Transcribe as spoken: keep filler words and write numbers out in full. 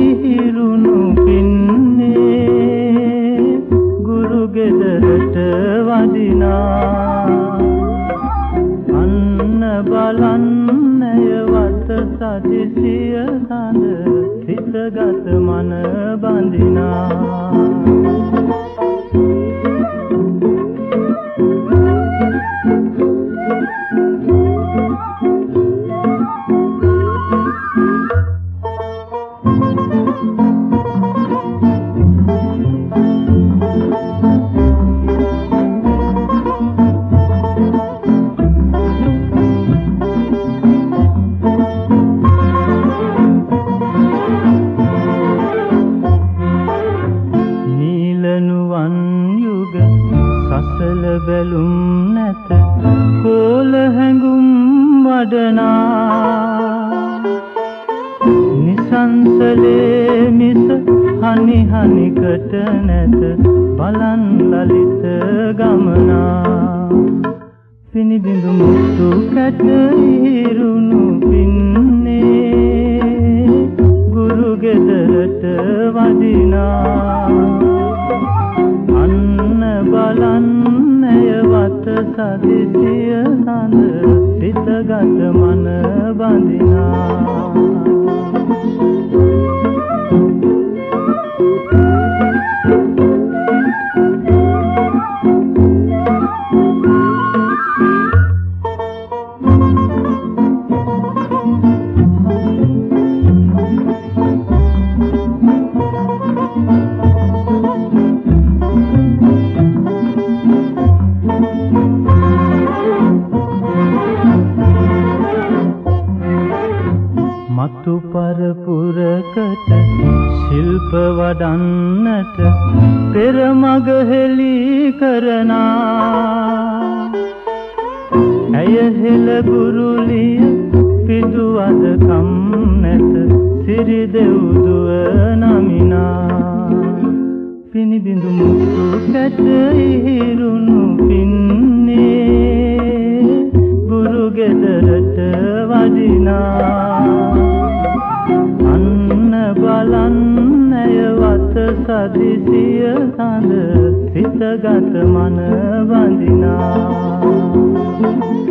ඉහිරුණු පින්නේ ගුරු ගෙදරට වදිනා අන්න බලන්නය වත සදිසිය සඳ සිතගත මන බඳිනා සසල බැලුම් නැත කෝල හැඟුම් වඩනා නිසංසලේ මිස හනි හනිකට නැත බලන් ලලිත ගමනා පිනිබිඳු මුතු කැට ඉරුණු පින්නේ ගුරු ගෙදරට වදිනා බලන්නය වත සදිසිය සඳ සිතගත මන බඳිනා මතු පරපුරකට ශිල්ප වඩන්නට පෙර මග හෙළි කරනා ඇය හෙළ ගුරුලිය පිදුවද කම් නැත සිරි දෙව්දුව නමිනා පිනිබිඳු මුතු කැට ඉහිරුණු පින්නේ ගුරු ගෙදරට වදිනා අන්න බලන්නය වත සදිසිය සඳ සිතගත මන බඳිනා